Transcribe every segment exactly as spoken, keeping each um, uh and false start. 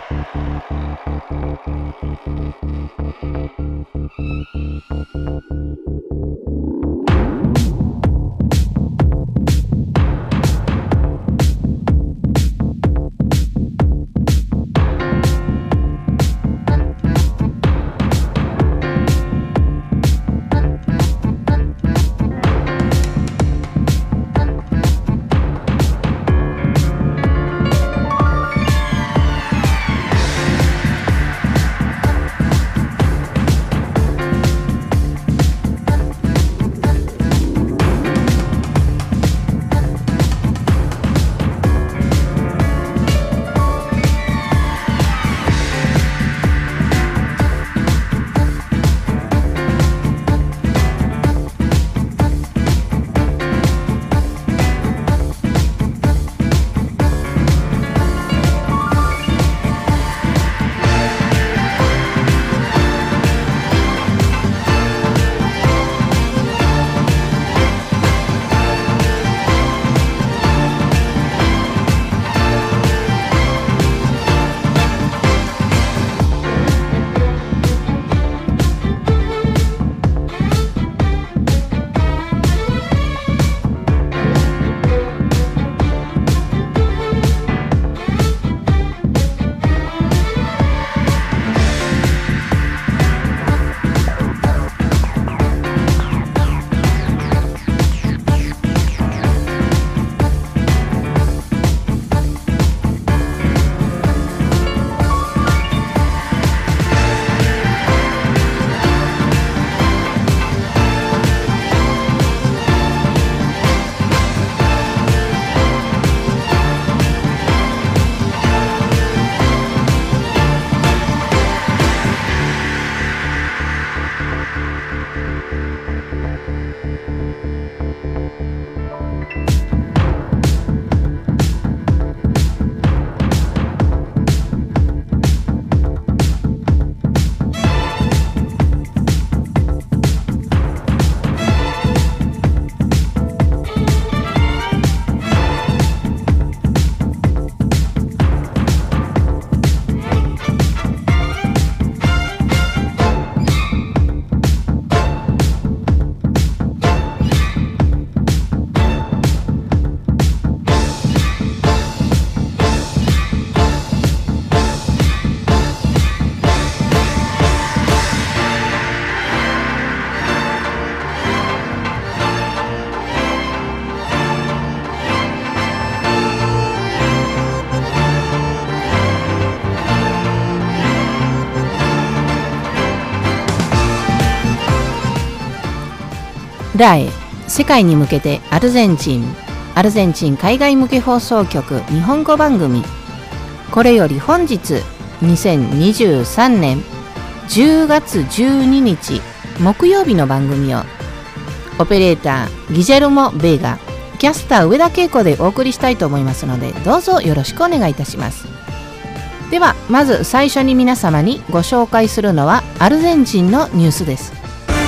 ラエ世界に向けてアルゼンチンアルゼンチン海外向け放送局日本語番組。これより本日にせんにじゅうさんねんじゅうがつじゅうににち木曜日の番組をオペレーターギジェルモ・ベーガ、キャスター上田恵子でお送りしたいと思いますので、どうぞよろしくお願いいたします。ではまず最初に皆様にご紹介するのはアルゼンチンのニュースです。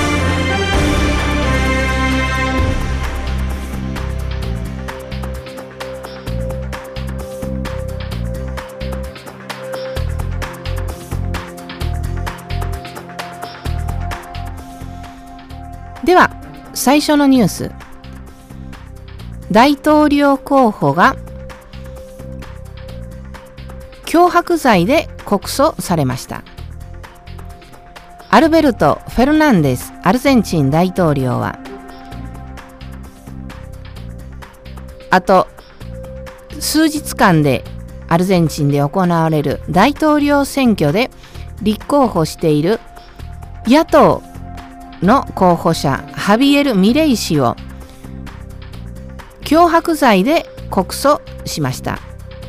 では最初のニュース、大統領候補が脅迫罪で告訴されました。アルベルト・フェルナンデスアルゼンチン大統領はあと数日間でアルゼンチンで行われる大統領選挙で立候補している野党の候補者ハビエル・ミレイ氏を脅迫罪で告訴しました。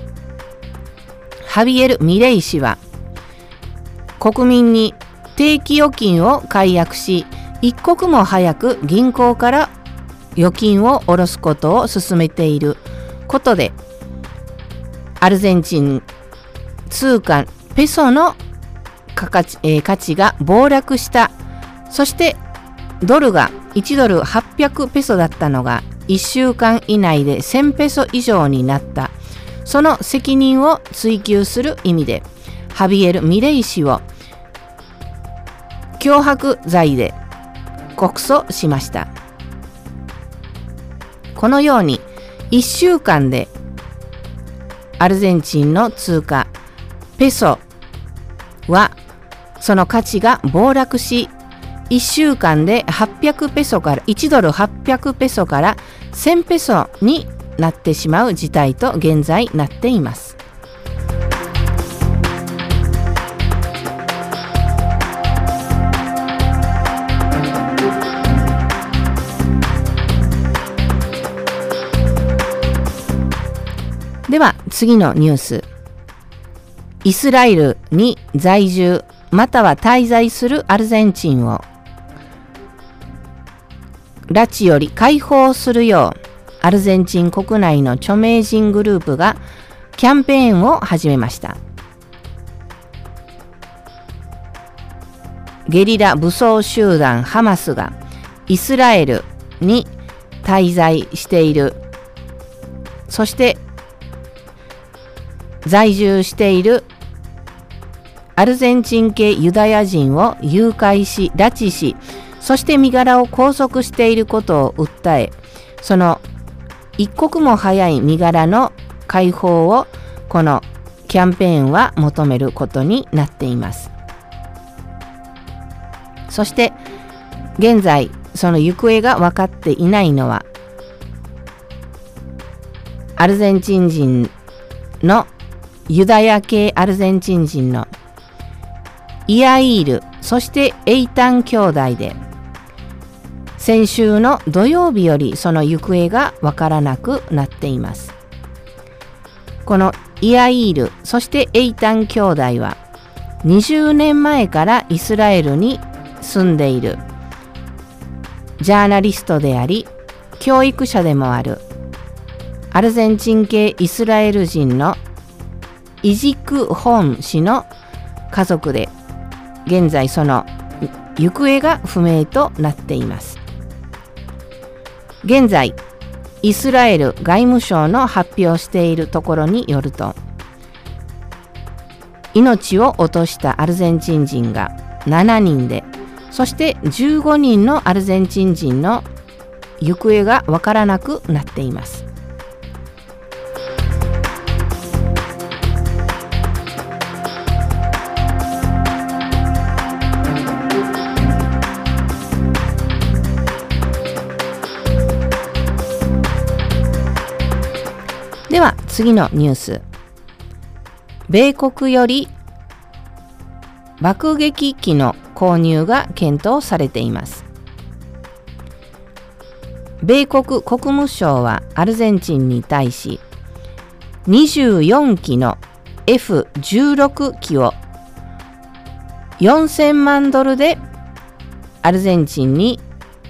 ハビエル・ミレイ氏は国民に定期預金を解約し、一刻も早く銀行から預金を下ろすことを進めていることで、アルゼンチン通貨ペソの価値、えー、価値が暴落した。そしてドルがいちドルはっぴゃくペソだったのがいっしゅうかん以内でせんペソ以上になった。その責任を追及する意味でハビエル・ミレイ氏を脅迫罪で告訴しました。このようにいっしゅうかんでアルゼンチンの通貨ペソはその価値が暴落し、いっしゅうかんではっぴゃくペソからいちドルはっぴゃくペソからせんペソになってしまう事態と現在なっています。では次のニュース。イスラエルに在住または滞在するアルゼンチンを拉致より解放するようアルゼンチン国内の著名人グループがキャンペーンを始めました。ゲリラ武装集団ハマスがイスラエルに滞在している、そして在住しているアルゼンチン系ユダヤ人を誘拐し拉致し、そして身柄を拘束していることを訴え、その一刻も早い身柄の解放をこのキャンペーンは求めることになっています。そして現在その行方が分かっていないのはアルゼンチン人のユダヤ系アルゼンチン人のイヤイール、そしてエイタン兄弟で、先週の土曜日よりその行方がわからなくなっています。このイヤイール、そしてエイタン兄弟はにじゅうねんまえからイスラエルに住んでいるジャーナリストであり教育者でもあるアルゼンチン系イスラエル人のイジク・ホーン氏の家族で、現在その行方が不明となっています。現在イスラエル外務省の発表しているところによると、命を落としたアルゼンチン人がしちにんで、そしてじゅうごにんのアルゼンチン人の行方がわからなくなっています。では次のニュース。米国より爆撃機の購入が検討されています。米国国務省はアルゼンチンに対しにじゅうよんきの エフじゅうろく 機をよんせんまんドルでアルゼンチンに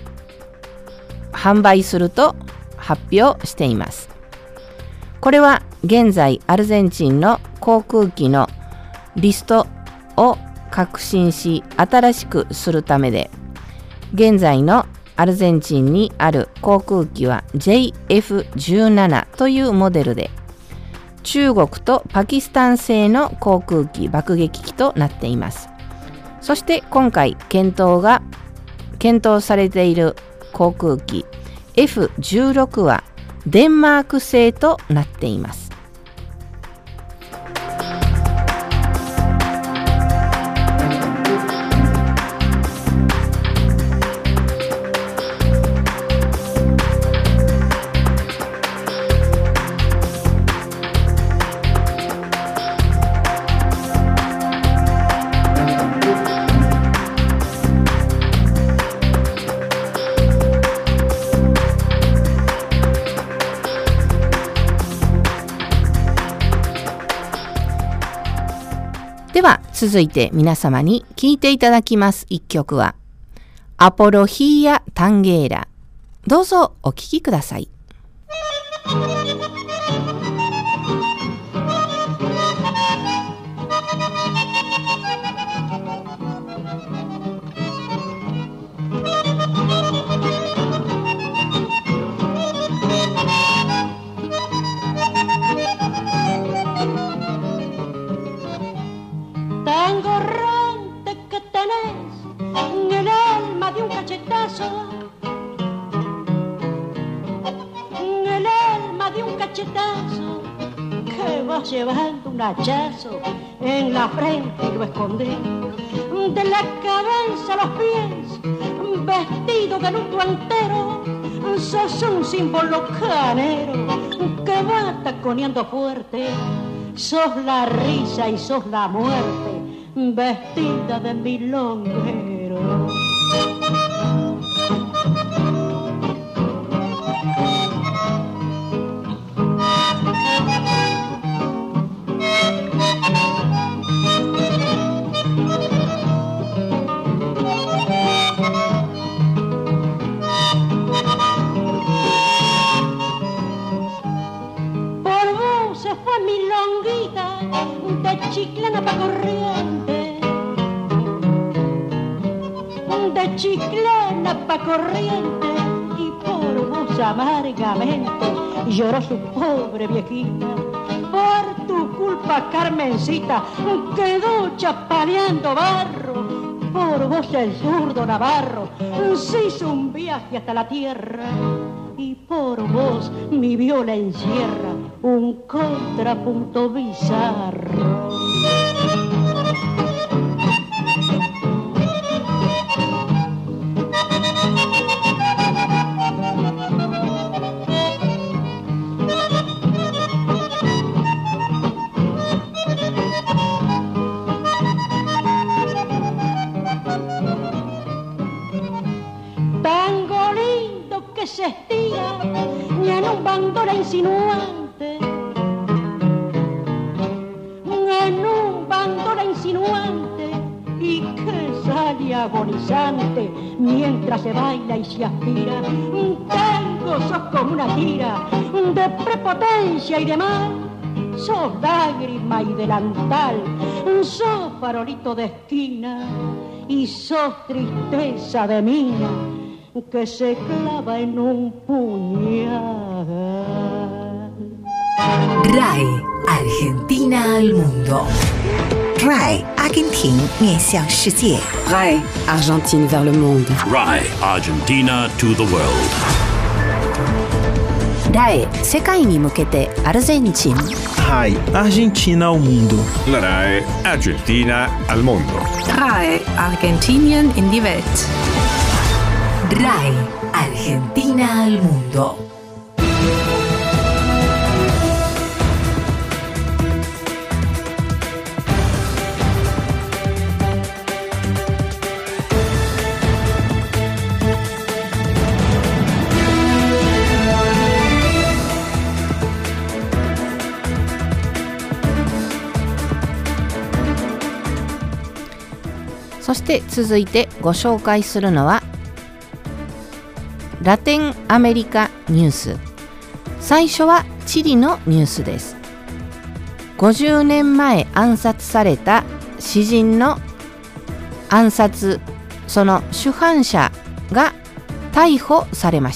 販売すると発表しています。これは現在アルゼンチンの航空機のリストを革新し新しくするためで、現在のアルゼンチンにある航空機は ジェイエフじゅうなな というモデルで、中国とパキスタン製の航空機爆撃機となっています。そして今回検討が検討されている航空機 エフじゅうろく はデンマーク製となっています。では続いて皆様に聴いていただきます一曲はアポロヒーア・タンゲーラ。どうぞお聴きください。 vas llevando un hachazo en la frente y lo escondés. De la cabeza a los pies, vestido de luto entero, sos un símbolo canero que va taconeando fuerte. Sos la risa y sos la muerte, vestida de milonguero. Chiclana pa' Corriente, de Chiclana pa' Corriente, y por vos amargamente lloró su pobre viejita. Por tu culpa, Carmencita, quedó chapaleando barro. Por vos el zurdo Navarro se hizo un viaje hasta la tierra. Y por vos mi viola encierra un contrapunto bizarro. Tango lindo que se estira en un bandola insinuante, en un bandola insinuante, y que sale agonizante mientras se baila y se aspira. Tango sos como una tira de prepotencia y de mal, sos lágrima y delantal, sos farolito de esquina y sos tristeza de mina que se clava en un puñal. R A I Argentina al mundo. R A I Argentina 面向世界。 R A I Argentine vers le monde. R A I Argentina to the world. R A I 世界に向けてアルゼンチン。 R A I Argentina ao mundo. R A I Argentina al mundo. R A I Argentinien in die Welt. R A I Argentina al mundo. そして続いてご紹介するのはラテンアメリカニュース。最初はチリのニュースです。ごじゅうねんまえ暗殺された詩人の暗殺、その主犯者が逮捕されました。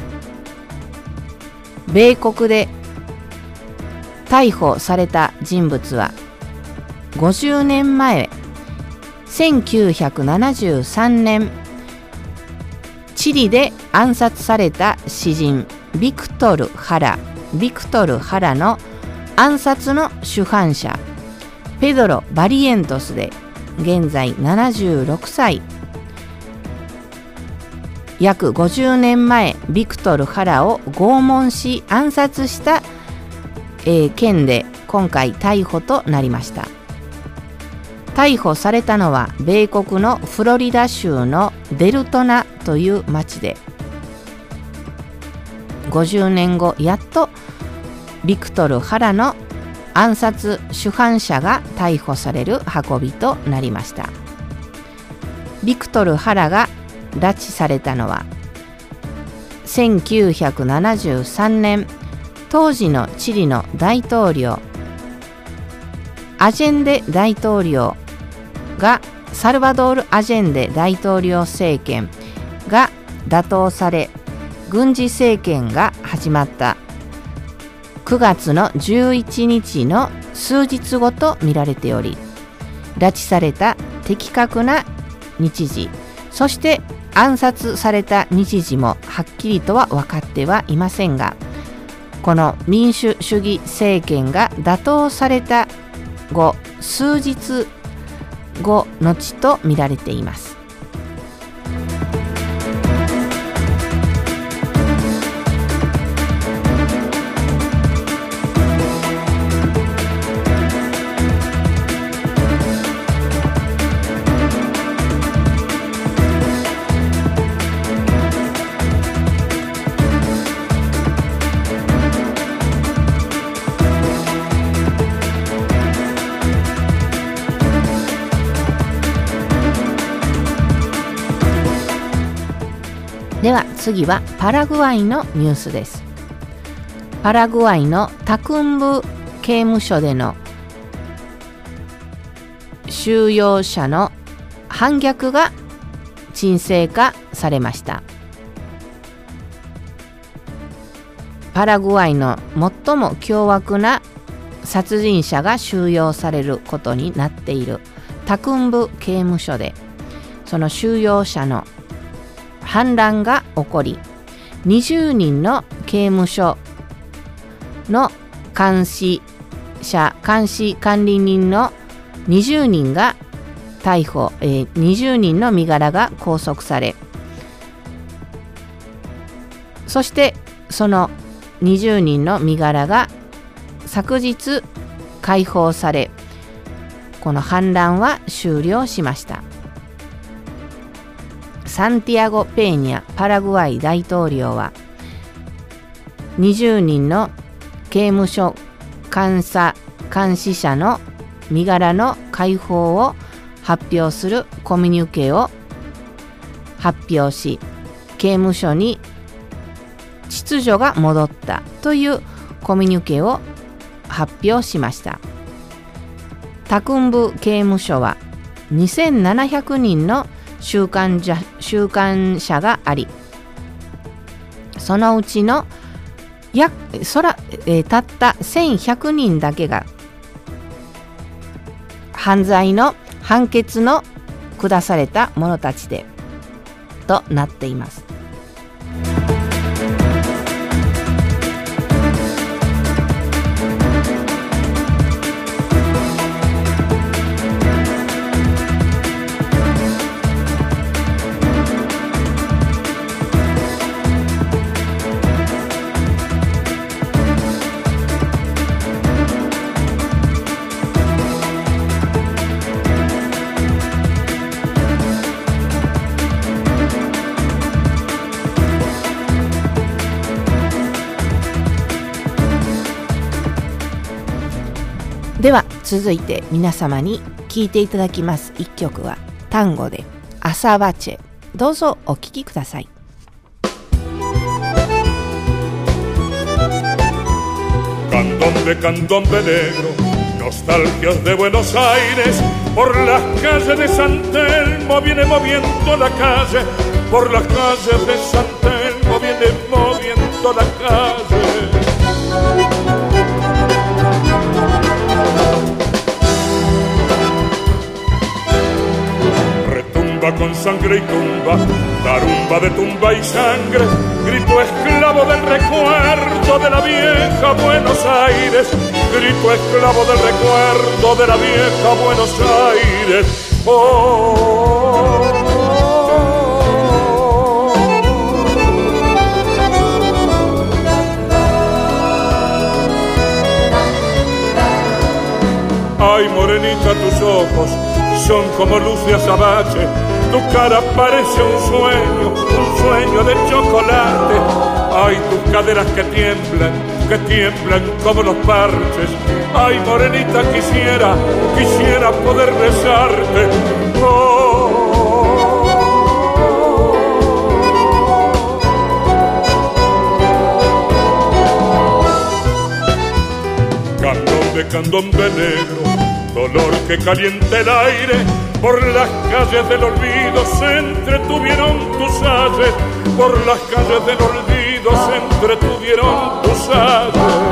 米国で逮捕された人物はごじゅうねんまえせんきゅうひゃくななじゅうさんねんチリで暗殺された詩人ビクトル・ハラビクトル・ハラの暗殺の主犯者ペドロ・バリエントスで現在ななじゅうろくさい。約ごじゅうねんまえビクトル・ハラを拷問し暗殺した、えー、件で今回逮捕となりました。逮捕されたのは米国のフロリダ州のデルトナという町で、ごじゅうねんごやっとビクトル・ハラの暗殺主犯者が逮捕される運びとなりました。ビクトル・ハラが拉致されたのはせんきゅうひゃくななじゅうさんねん、当時のチリの大統領アジェンデ大統領がサルバドール・アジェンデ大統領政権が打倒され軍事政権が始まったくがつのじゅういちにちの数日後と見られており、拉致された的確な日時、そして暗殺された日時もはっきりとは分かってはいませんが、 この民主主義政権が打倒された後、数日後のちと見られています。では次はパラグアイのニュースです。パラグアイのタクンブ刑務所での収容者の反逆が沈静化されました。パラグアイの最も凶悪な殺人者が収容されることになっているタクンブ刑務所で、その収容者の反乱が起こり、にじゅうにんの刑務所の監視者、監視管理人のにじゅうにんが逮捕、えー、にじゅうにんの身柄が拘束され、そしてそのにじゅうにんの身柄が昨日解放され、この反乱は終了しました。サンティアゴ・ペーニャパラグアイ大統領は、にじゅうにんの刑務所監査監視者の身柄の解放を発表するコミュニケを発表し、刑務所に秩序が戻ったというコミュニケを発表しました。タクンブ刑務所はにせんななひゃくにんの収監者、収監者があり、そのうちのやそら、えー、たったせんひゃくにんだけが犯罪の判決の下された者たちでとなっています。では続いて皆様に聴いていただきます一曲はタンゴでアサバチェ。どうぞお聴きください。 Candombe, candombe negro, nostalgias de Buenos Aires, por las calles de San Telmo viene moviendo la calle, por las calles de San Telmo viene moviendo la calle. Con sangre y tumba, tarumba de tumba y sangre, grito esclavo del recuerdo de la vieja Buenos Aires, grito esclavo del recuerdo de la vieja Buenos Aires. Oh, ay, morenita, tus ojos son como luz de azabache, tu cara parece un sueño, un sueño de chocolate. Ay, tus caderas que tiemblan, que tiemblan como los parches. Ay, morenita, quisiera, quisiera poder besarte. Oh, candombe, candombe negro, dolor que calienta el aire, por las calles del olvido se entretuvieron tus ases, por las calles del olvido se entretuvieron tus ases.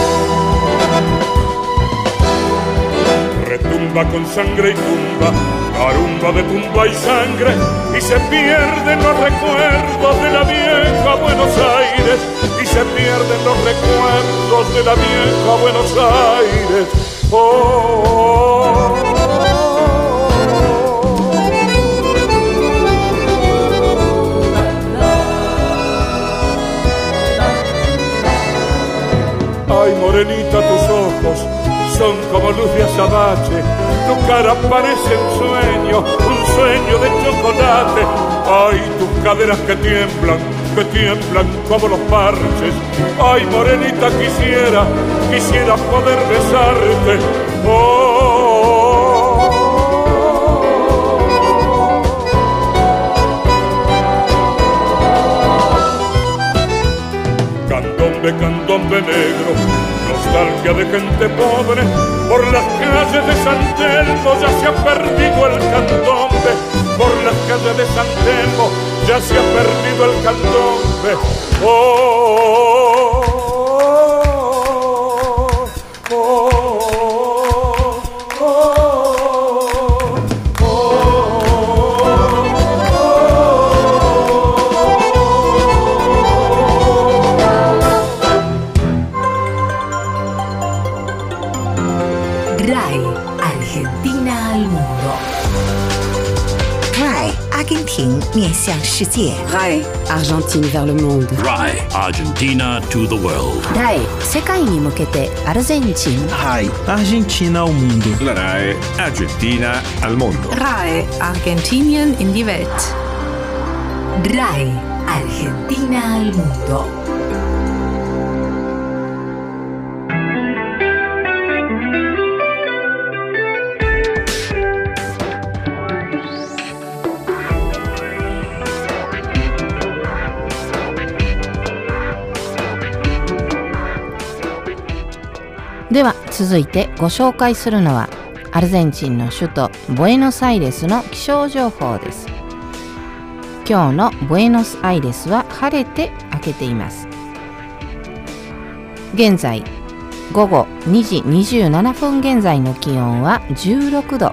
Retumba con sangre y tumba, Garumba de tumba y sangre, y se pierden los recuerdos de la vieja Buenos Aires, y se pierden los recuerdos de la vieja Buenos Aires. Oh, oh, oh. Ay, morenita, tus ojos son como luz de azabache, tu cara parece un sueño, un sueño de chocolate. Ay, tus caderas que tiemblan, que tiemblan como los parches. Ay, morenita, quisiera, quisiera poder besarte. Oh, candombe, candombe negro, nostalgia de gente pobre. Por las calles de San Telmo ya se ha perdido el candombe. Por las calles de San Telmo ya se ha perdido el candombe. Oh, oh, oh, oh, oh, oh, RAI, Argentina al mundo. RAI, 阿根廷面向世界。 RAI, Argentine vers le monde. R A I, Argentina to the world. ライ世界に向けてアルゼンチン R A I, Argentina ao mundo. La R A I, Argentina al mondo. RAI, Argentinien in die Welt. RAI, Argentina al mundo. では続いてご紹介するのはアルゼンチンの首都ブエノスアイレスの気象情報です。今日のブエノスアイレスは晴れて明けています。現在ごごにじにじゅうななふん現在の気温はじゅうろくど、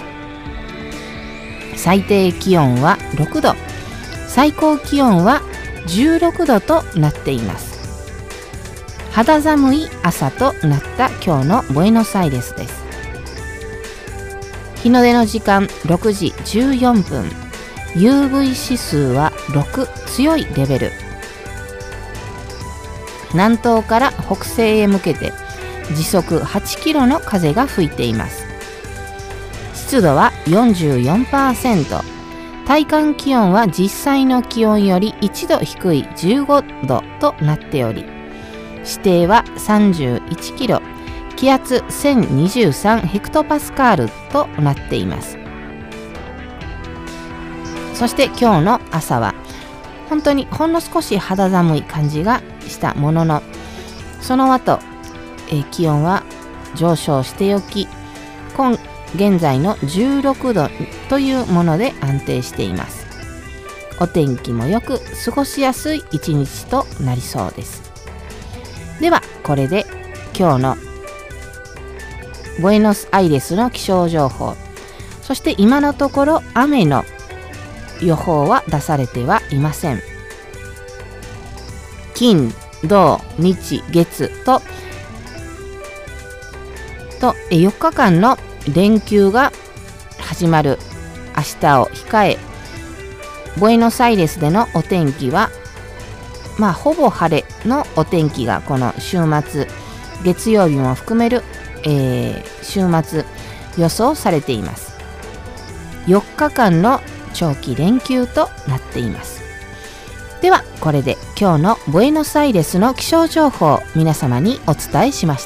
最低気温はろくど、最高気温はじゅうろくどとなっています。肌寒い朝となった今日のブエノスアイレスです。日の出の時間ろくじじゅうよんぷん、 ユーブイ 指数はろく、強いレベル。南東から北西へ向けて時速はちキロの風が吹いています。湿度は よんじゅうよんパーセント、 体感気温は実際の気温よりいちど低いじゅうごどとなっており、視程はさんじゅういちキロ、気圧せんにじゅうさんヘクトパスカールとなっています。そして今日の朝は本当にほんの少し肌寒い感じがしたものの、その後、えー、気温は上昇しておき、今現在のじゅうろくどというもので安定しています。お天気もよく過ごしやすい一日となりそうです。ではこれで今日のブエノスアイレスの気象情報、そして今のところ雨の予報は出されてはいません。金、土、日、月ととよっかかんの連休が始まる明日を控え、ブエノスアイレスでのお天気はまあほぼ晴れのお天気がこの週末、月曜日も含める、えー、週末予想されています。よっかかんの長期連休となっています。ではこれで今日のブエノスアイレスの気象情報を皆様にお伝えしました。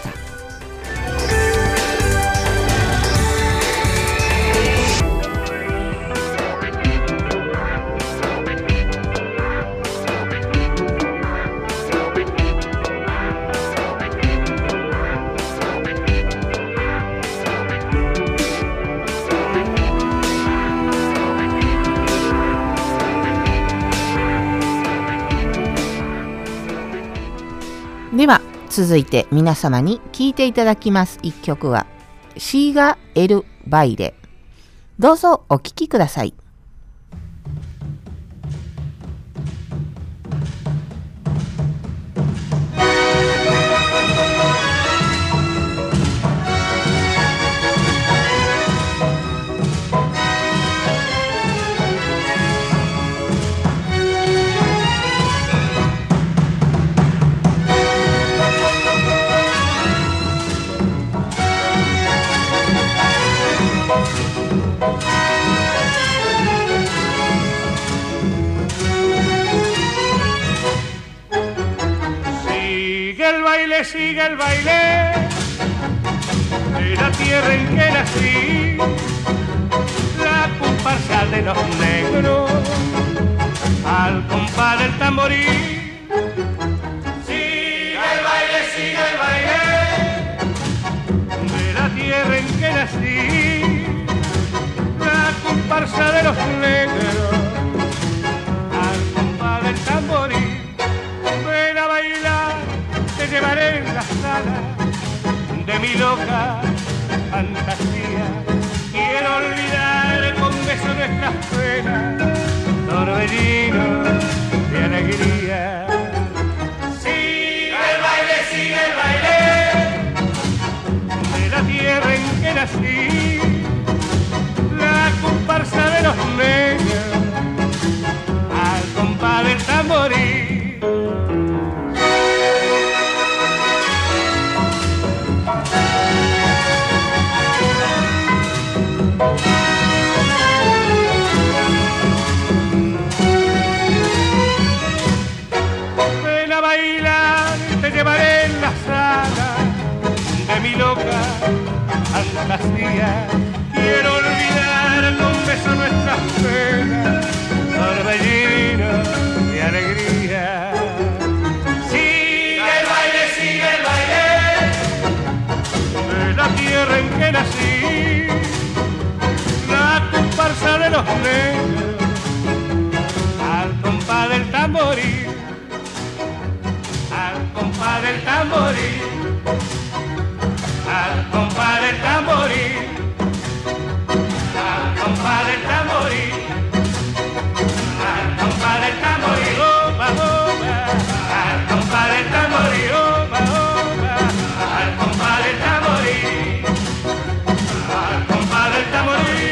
では続いて皆様に聴いていただきます一曲はシーガ・エル・バイレ、 どうぞお聞きください。 Sigue el baile de la tierra en que nací, la comparsa de los negros al compás del tamborí. Sigue el baile, sigue el baile de la tierra en que nací, la comparsa de los negros al compás del tamborí. Ven a bailar, te llevaré en la sala de mi loca fantasía. Quiero olvidar con beso nuestras penas, torbellino de alegría. Sigue el baile, sigue el baile de la tierra en que nací, la comparsa de los negros al compás del tamborí. De mi loca fantasía, quiero olvidar con beso nuestras penas, torbellino de alegría. Sigue el baile, sigue el baile de la tierra en que nací, la comparsa de los negros al compás del tamborí, al compás del tamborí, al compás del tamborí, al compás del tamborí, al compás del tamborí, oba, oba, al compás del tamborí, oba, oba, al compás del tamborí, al compás del tamborí.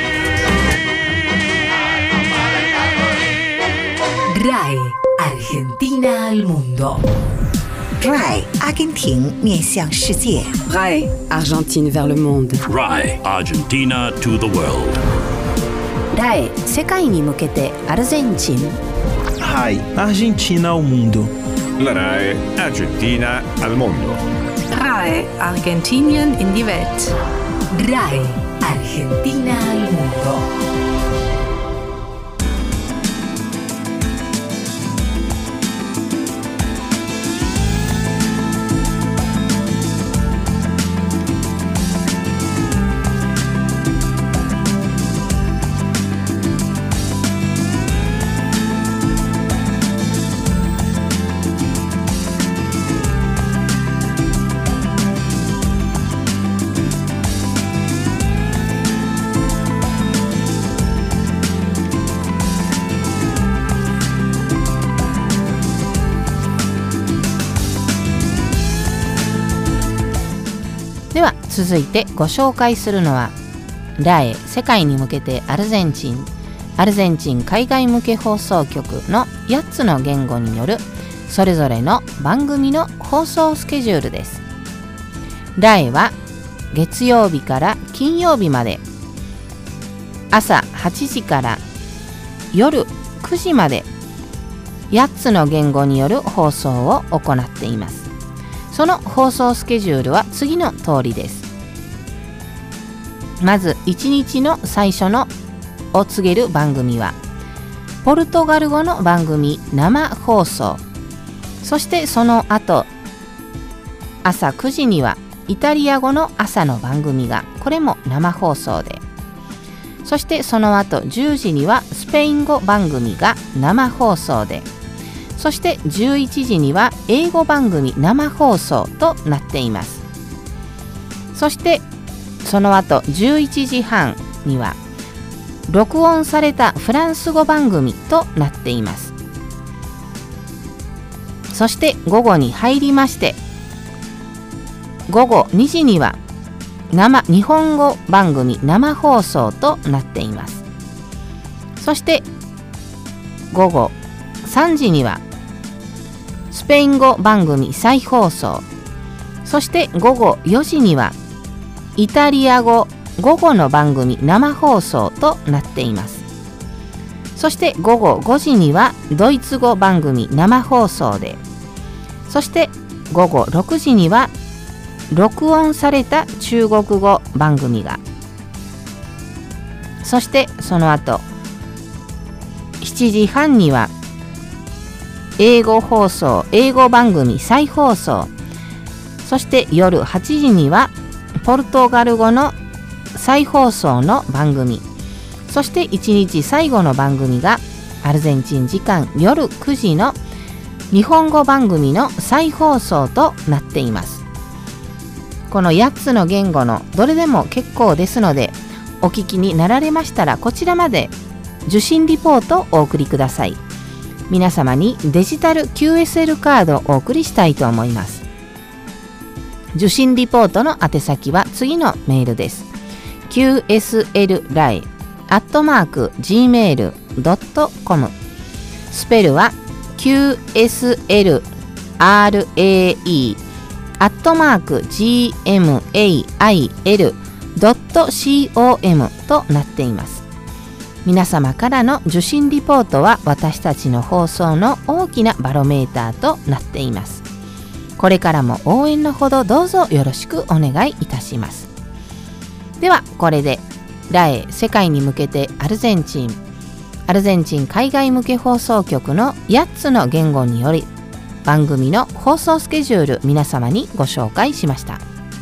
R A E, Argentina al mundo. R A E, 阿根廷面向世界。 R A E, Argentine vers le monde. R A E, Argentina to the world. R A E、世界に向けてアルゼンチン。 R A E, Argentina ao mundo. La R A E, Argentina al mondo. R A E, Argentinien in die Welt. R A E, Argentina al mundo. では続いてご紹介するのは R A E 世界に向けてアルゼンチンアルゼンチン海外向け放送局のやっつの言語によるそれぞれの番組の放送スケジュールです。 R A E は月曜日から金曜日まで朝はちじから夜くじまでやっつの言語による放送を行っています。その放送スケジュールは次の通りです。まずいちにちの最初のを告げる番組はポルトガル語の番組生放送、そしてその後朝くじにはイタリア語の朝の番組がこれも生放送で、そしてその後じゅうじにはスペイン語番組が生放送で、そしてじゅういちじには英語番組生放送となっています。そしてその後じゅういちじはんには録音されたフランス語番組となっています。そして午後に入りまして、午後にじには生日本語番組生放送となっています。そして午後さんじにはスペイン語番組再放送、そして午後よじにはイタリア語午後の番組生放送となっています。そして午後ごじにはドイツ語番組生放送で、そして午後ろくじには録音された中国語番組が、そしてその後しちじはんには英語放送英語番組再放送、そして夜はちじにはポルトガル語の再放送の番組、そしていちにち最後の番組がアルゼンチン時間夜くじの日本語番組の再放送となっています。このやっつの言語のどれでも結構ですので、お聞きになられましたらこちらまで受信リポートをお送りください。皆様にデジタル キューエスエル カードをお送りしたいと思います。受信リポートの宛先は次のメールです。キューエスエルライ アットマーク ジーメール ドットコム、 スペルは キューエスエルアールエーイー アットマーク ジーエムエーアイエル ドットコム となっています。皆様からの受信リポートは私たちの放送の大きなバロメーターとなっています。これからも応援のほどどうぞよろしくお願いいたします。ではこれでラエ世界に向けてアルゼンチンアルゼンチン海外向け放送局のやっつの言語により番組の放送スケジュール皆様にご紹介しました。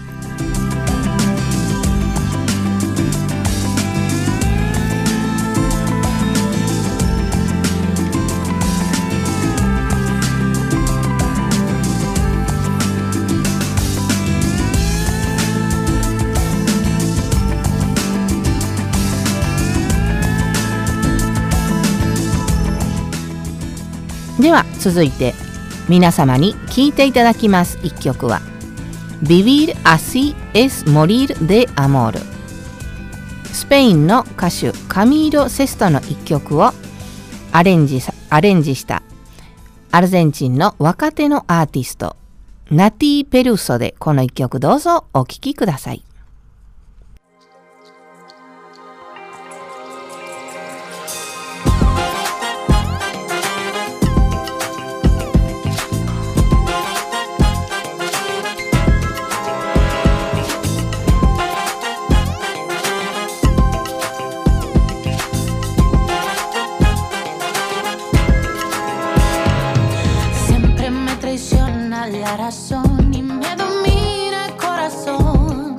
では続いて皆様に聴いていただきます一曲は Vivir así es morir de amor、 スペインの歌手カミーロ・セストの一曲をアレンジ、アレンジしたアルゼンチンの若手のアーティストナティ・ペルソでこの一曲どうぞお聴きください。 La razón y me domina el corazón.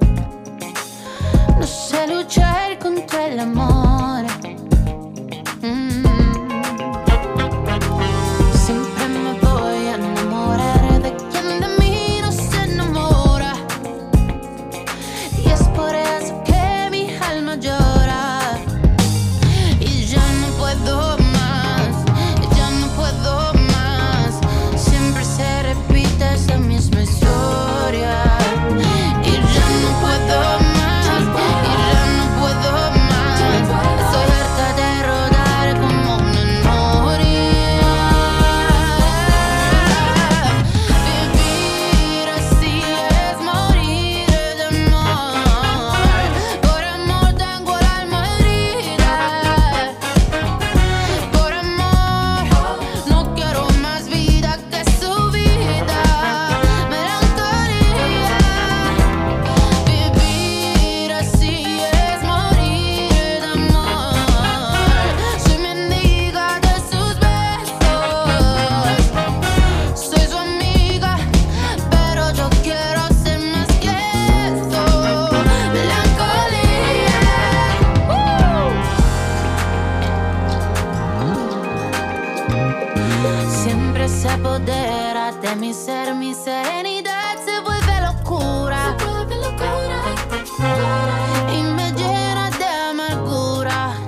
No sé luchar contra el amor. Mm. Siempre me voy a enamorar de quien de mí no se enamora. Y es por eso que mi alma llora. Y ya no puedo más, ya no puedo más. Siempre se repite esa misma historia. Y ya no puedo más, y ya no puedo más. Estoy harta de rodar como una noria. Vivir así es morir de amor. Por amor tengo el alma herida. Por amor no quiero más vida que su vida. Melancolía. Vivir así es morir de amor. Soy mendiga de sus besos. Soy su amiga, pero yo quiero ser más que eso. Melancolía. Siempre se apodera de mi ser, mi serenidad se vuelve locura. Y me llena de amargura.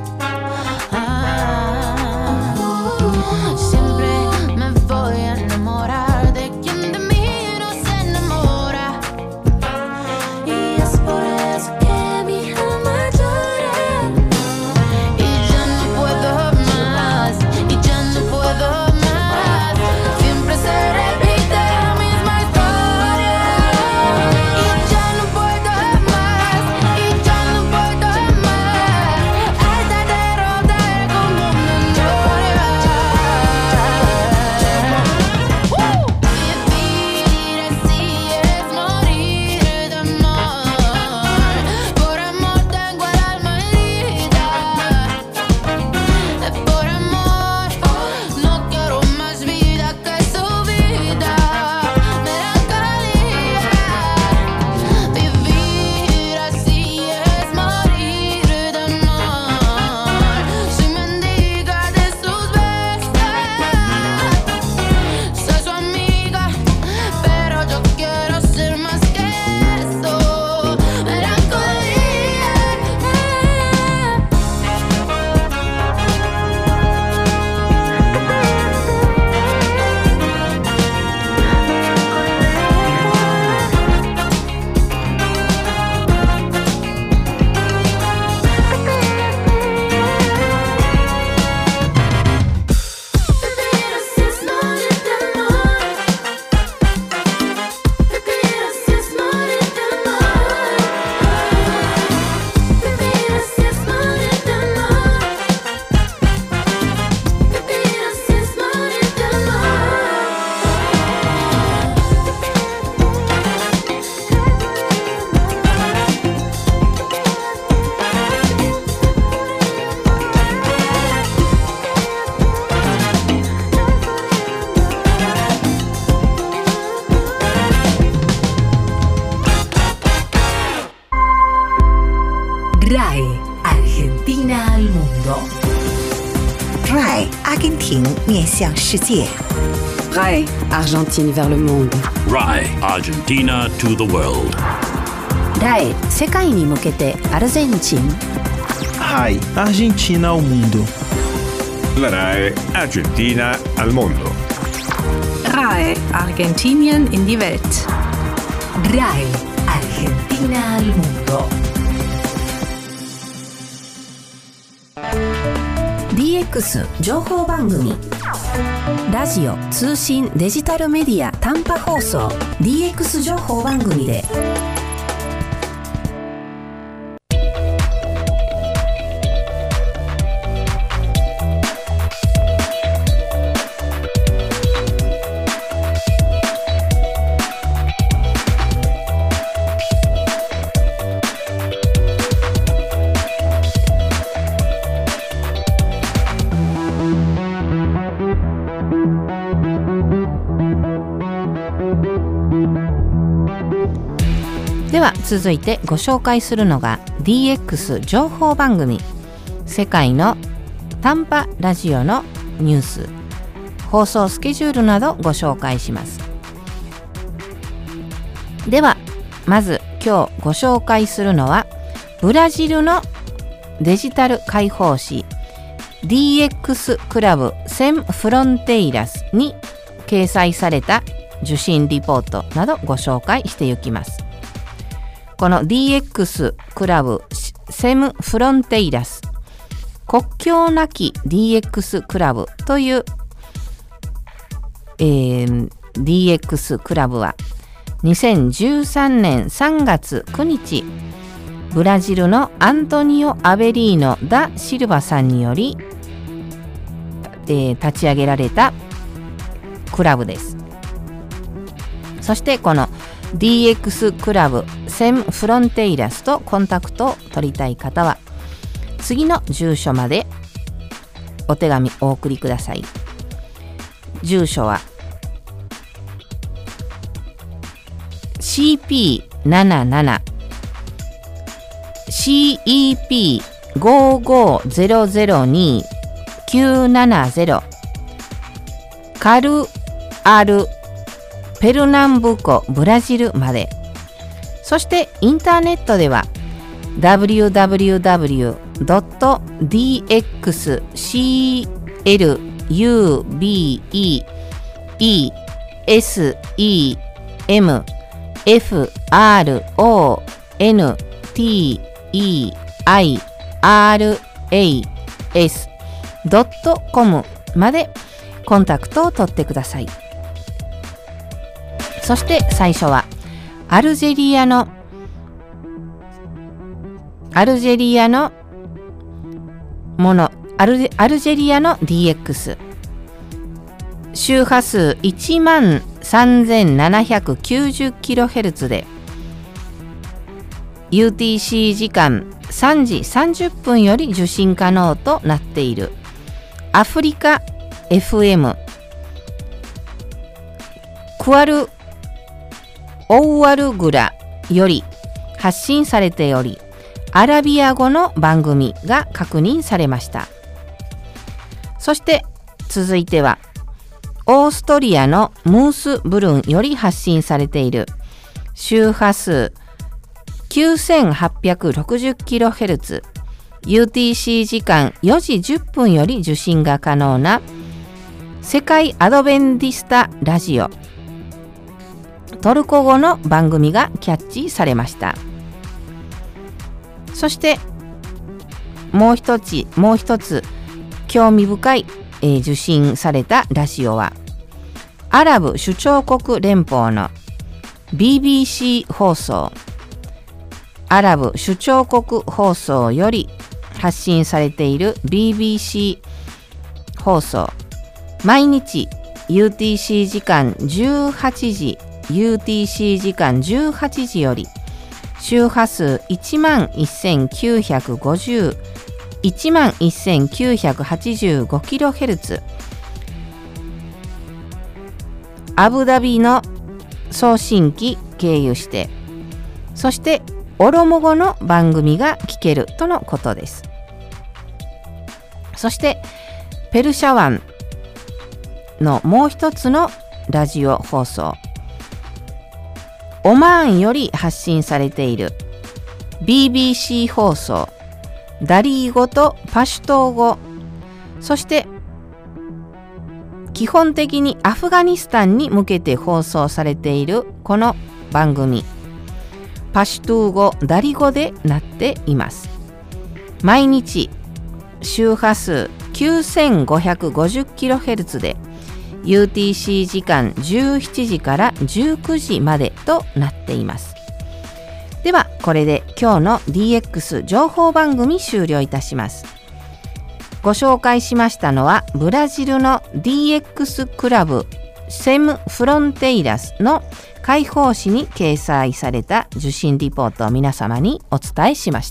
廷面向世界。 R A I, Argentine vers le monde. R A I, Argentina to the world. R A I、世界に向けてアルゼンチン。 R A I, Argentina ao mundo. La R A I, Argentina al mondo. R A I, Argentinien in die Welt. R A I, Argentina al mundo. ディーエックス 情報番組。ラジオ、通信、デジタルメディア、短波放送 ディーエックス 情報番組ででは続いてご紹介するのが ディーエックス 情報番組、世界の短波ラジオのニュース、放送スケジュールなどご紹介します。ではまず今日ご紹介するのはブラジルのデジタル解放誌 ディーエックス クラブセンフロンテイラスに掲載された受信リポートなどご紹介していきます。この ディーエックス クラブセムフロンテイラス国境なき ディーエックス クラブという、えー、ディーエックス クラブはにせんじゅうさんねんさんがつくにちブラジルのアントニオ・アベリーノ・ダ・シルバさんにより、えー、立ち上げられたクラブです。そしてこの ディーエックス クラブセンフロンテイラスとコンタクトを取りたい方は次の住所までお手紙お送りください。住所は シーピーなななな シーイーピーごーごーゼロゼロにーきゅうななゼロ カルアルペルナンブコブラジルまで。そしてインターネットでは ダブリューダブリューダブリュードットディーエックスシーエルユービーイーエスイーエムエフアールオーエヌティーイーアイアールエーエスドットコム までコンタクトを取ってください。そして最初はアルジェリアのアルジェリアのものアル、アルジェリアの ディーエックス 周波数 いちまんさんぜんななひゃくきゅうじゅうキロヘルツ で ユーティーシー 時間さんじさんじゅっぷんより受信可能となっているアフリカ エフエム クアルオウアルグラより発信されており、アラビア語の番組が確認されました。そして続いてはオーストリアのムースブルンより発信されている周波数 きゅうせんはっぴゃくろくじゅうキロヘルツ ユーティーシー 時間よじじゅっぷんより受信が可能な世界アドベンティスタラジオトルコ語の番組がキャッチされました。そしてもう一つもう一つ興味深い、えー、受信されたラジオはアラブ首長国連邦の ビービーシー 放送アラブ首長国放送より発信されている ビービーシー 放送毎日 ユーティーシー 時間じゅうはちじユーティーシー 時間じゅうはちじより周波数 いちまんせんきゅうひゃくごじゅう いちまんせんきゅうひゃくはちじゅうごキロヘルツ アブダビの送信機経由してそしてオロモ語の番組が聞けるとのことです。そしてペルシャ湾のもう一つのラジオ放送、オマーンより発信されている ビービーシー 放送、ダリー語とパシュトー語、そして基本的にアフガニスタンに向けて放送されているこの番組、パシュトゥー語、ダリ語でなっています。毎日周波数 きゅうせんごひゃくごじゅっキロヘルツ で ユーティーシー 時間じゅうしちじからじゅうくじまでとなっています。ではこれで今日の ディーエックス 情報番組終了いたします。ご紹介しましたのはブラジルの ディーエックス クラブセムフロンテイラスの広報誌に掲載された受信リポートを皆様にお伝えしました。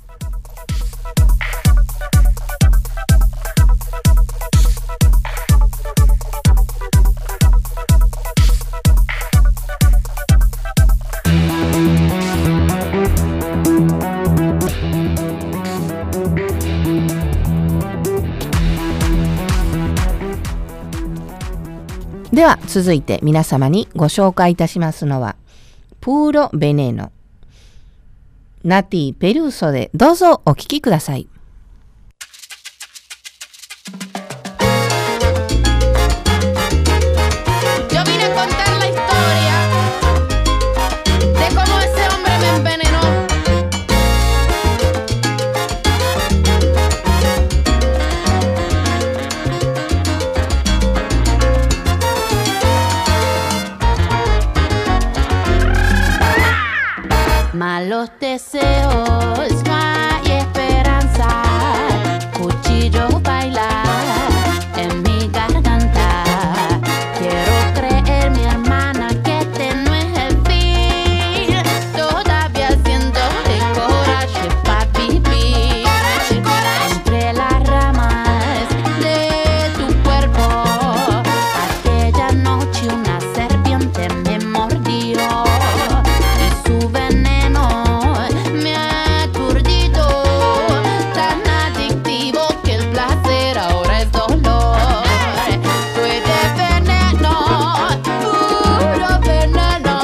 では続いて皆様にご紹介いたしますのはプーロベネーノ、ナティペルーソでどうぞお聞きください。 Malos deseos, no hay esperanza. Cuchillo bailar en mi garganta. Quiero creer, mi hermana, que este no es el fin. Todavía siento el coraje para vivir. Entre las ramas de tu cuerpo, aquella noche una serpiente me mordió. Su veneno me ha aturdido, tan adictivo que el placer ahora es dolor. Tú eres veneno, puro veneno,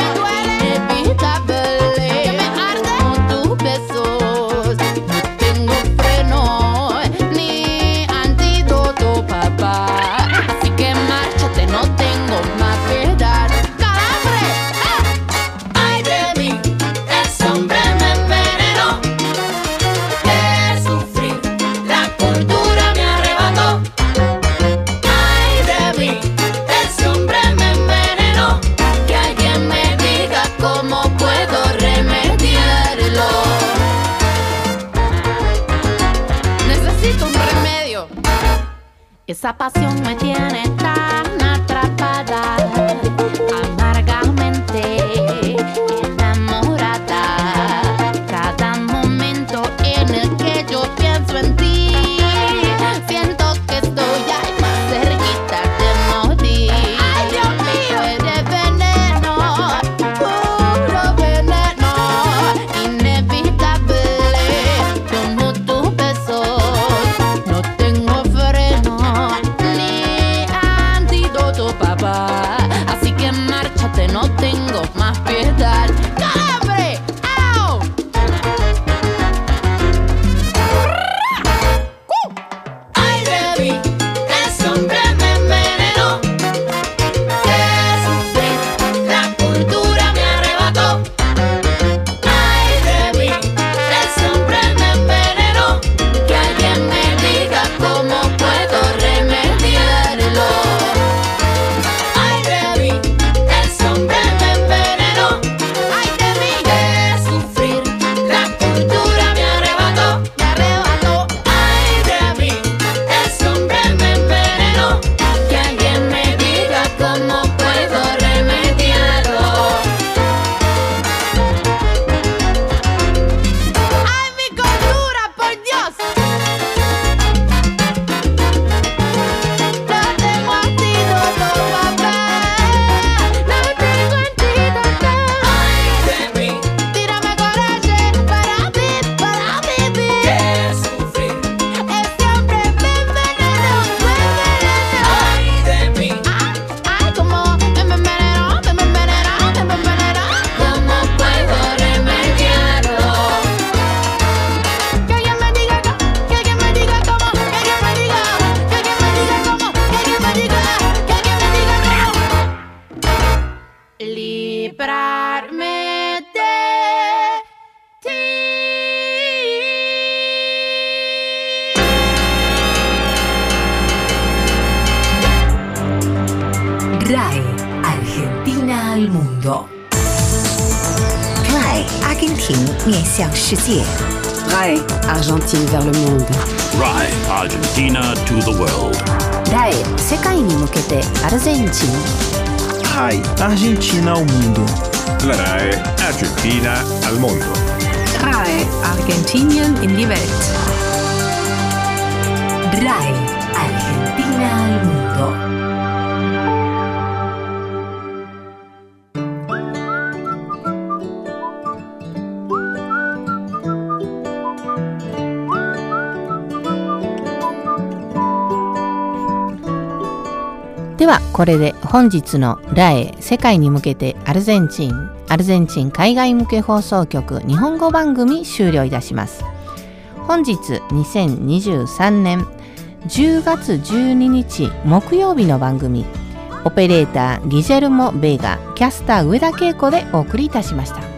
inevitable, como tus besos. No tengo freno ni antídoto, papá, así que márchate, no tengo más piedad. Esa pasión me tiene tan atrapada, amargamente enamorada. Cada momento en el que yo pienso en ti, siento que estoy ahí más cerquita de morir. ¡Ay, Dios mío! Eres veneno, puro veneno, inevitable como tus besos. No tengo freno ni librarme de ti. R A E Argentina al mundo. R A E 阿根廷面向世界。 R A E Argentine vers le monde. R A E Argentina to the world. ラエ世界に向けてアルゼンチン。 R A E Argentina ao mundo. La R A E Argentina al mundo. R A E Argentinien in die Welt. R A E Argentina al mundo. ではこれで本日のラエ世界に向けてアルゼンチンアルゼンチン海外向け放送局日本語番組終了いたします。本日にせんにじゅうさんねんじゅうがつじゅうににち木曜日の番組、オペレーターギジェルモ・ベーガ、キャスター上田恵子でお送りいたしました。